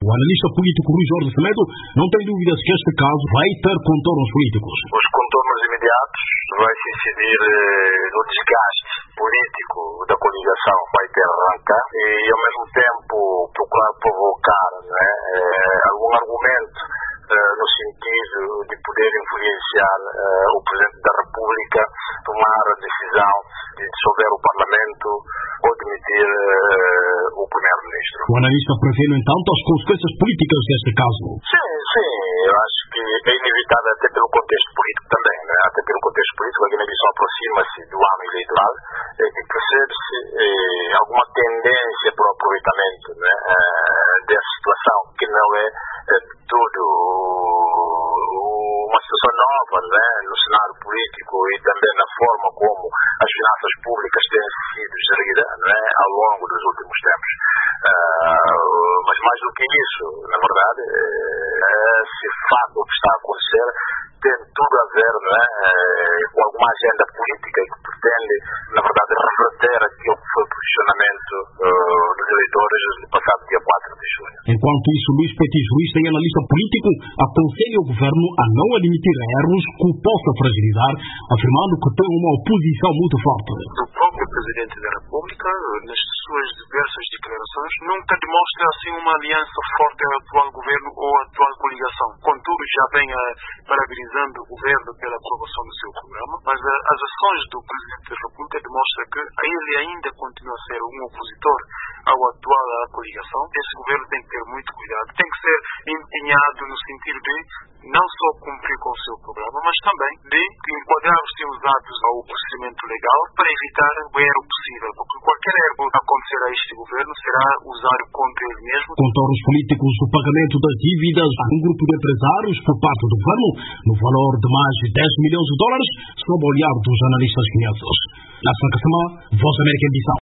analista político Rui Jorge Semedo não tem dúvidas que este caso vai ter contornos políticos. Os contornos imediatos vai se incidir no desgaste político da coligação que vai ter arrancar e ao mesmo tempo procurar provocar algum argumento no sentido de poder influenciar o Presidente da República tomar a decisão de dissolver o Parlamento ou demitir o Primeiro-Ministro. O analista prevê, no entanto, as consequências políticas deste caso. Sim, eu acho que é inevitável até pelo contexto político também, até pelo contexto político, a Guiné-Bissau aproxima-se do ano eleitoral e percebe-se alguma tendência para o aproveitamento dessa situação, que não é tudo uma situação nova no cenário político e também na forma como as finanças públicas têm sido geridas ao longo dos últimos tempos. Mas mais do que isso, na verdade, esse fato que está a acontecer tem tudo a ver com alguma agenda política que pretende, na verdade, reverter aquilo que foi o posicionamento dos eleitores no passado dia 4 de junho. Enquanto isso, Luís Petit, jurista e analista político, aconselha o governo a não admitir erros que o possa fragilizar, afirmando que tem uma oposição muito forte. O próprio Presidente da República, nas suas diversas declarações, nunca demonstra assim uma aliança forte ao atual governo ou à atual coligação. Contudo, já vem parabenizando o governo pela aprovação do seu programa, mas as ações do Presidente da República demonstram que ele ainda continua a ser um opositor ao atual coligação. Esse governo tem que ter muito cuidado, tem que ser empenhado no sentido de não só cumprir com o seu programa, mas também de enquadrar os seus atos ao procedimento legal para evitar o erro possível, porque qualquer erro que acontecer a este governo será usado contra ele mesmo. Contornos políticos do pagamento das dívidas a um grupo de empresários por parte do governo, no valor de mais de 10 milhões de dólares, sob o olhar dos analistas guineenses. Na Santa Semana, Voz América em Bissau.